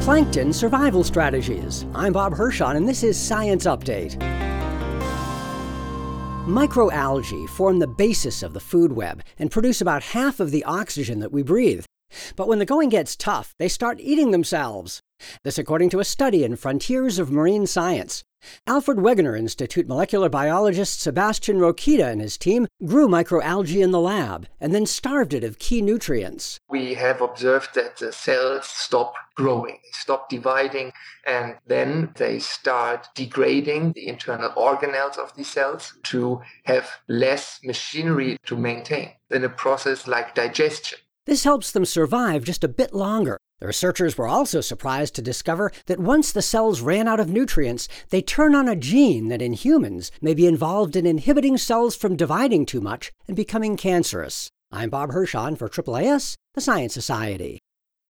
Plankton survival strategies. I'm Bob Hirschon, and this is Science Update. Microalgae form the basis of the food web and produce about half of the oxygen that we breathe. But when the going gets tough, they start eating themselves. This according to a study in Frontiers of Marine Science. Alfred Wegener Institute molecular biologist Sebastian Rokita and his team grew microalgae in the lab and then starved it of key nutrients. We have observed that the cells stop growing, they stop dividing, and then they start degrading the internal organelles of these cells to have less machinery to maintain in a process like digestion. This helps them survive just a bit longer. The researchers were also surprised to discover that once the cells ran out of nutrients, they turn on a gene that in humans may be involved in inhibiting cells from dividing too much and becoming cancerous. I'm Bob Hirschon for AAAS, the Science Society.